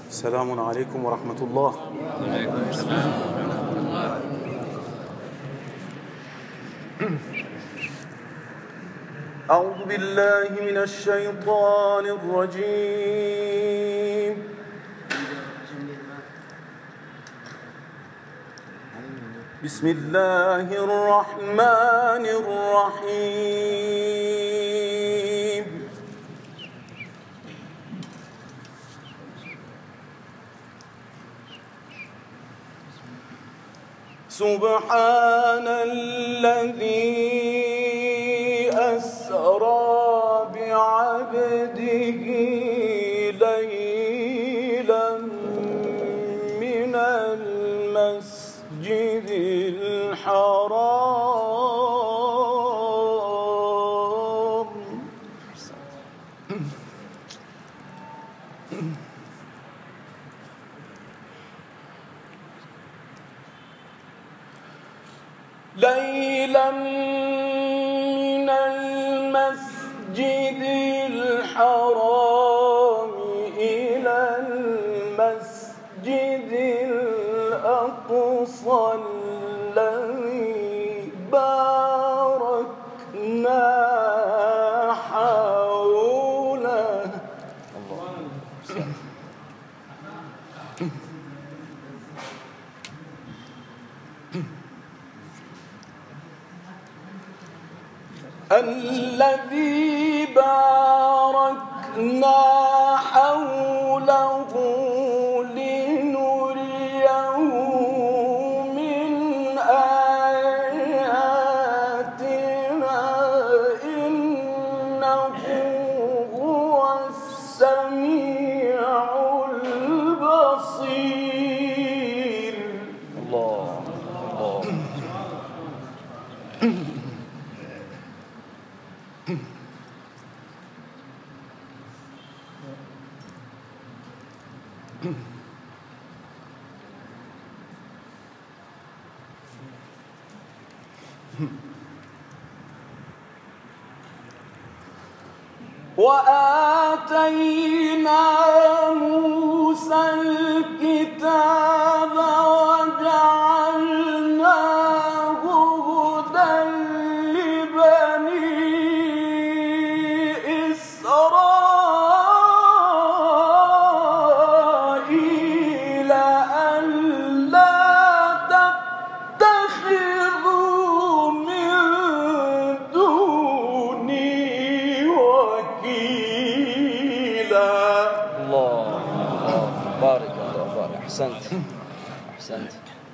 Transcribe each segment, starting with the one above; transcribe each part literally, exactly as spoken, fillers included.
السلام عليكم ورحمة الله. وعليكم السلام ورحمة الله. أعوذ بالله من الشيطان الرجيم. بسم الله الرحمن الرحيم. سبحان الذي أسرى بعبده ليلا من المسجد الحرام ليلا من المسجد الحرام إلى المسجد الأقصى الذي باركنا حوله. الذي باركنا حوله لنريه من آياتنا إنه هو السميع البصير. الله الله. وآتينا موسى الكتاب وجعلناه هدى لبني إسرائيل ألا تتخذوا من دوني وكيلا. الله الله بارك الله بارك. أحسنت أحسنت.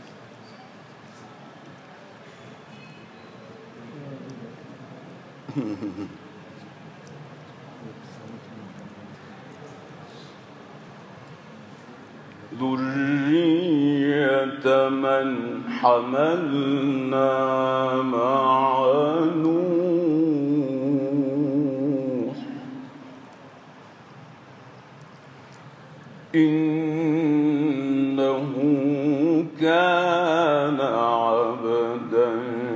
ذرية من حملنا مع نوح إنه كان عبدا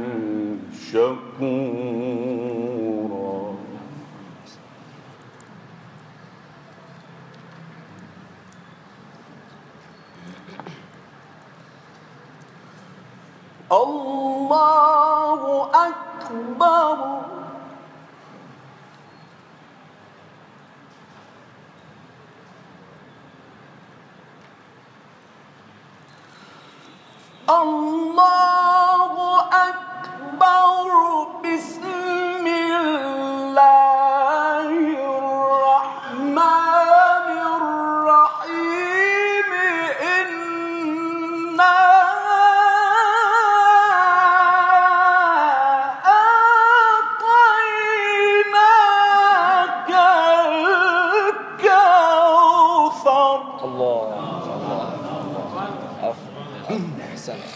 شكورا. الله أكبر. الله أكبر. بسم الله الرحمن الرحيم. إنا أعطيناك الكوثر. الله الله الله. أفضل. أحسنت.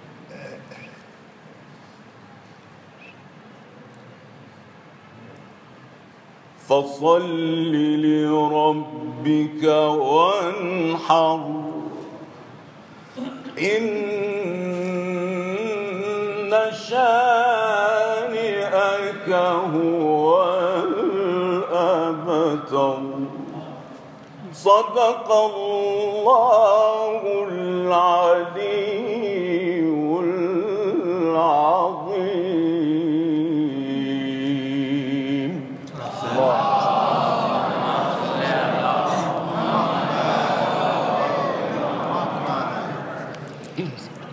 فصل لربك وانحر إن شانئك هو الأبتر. صدق الله العلي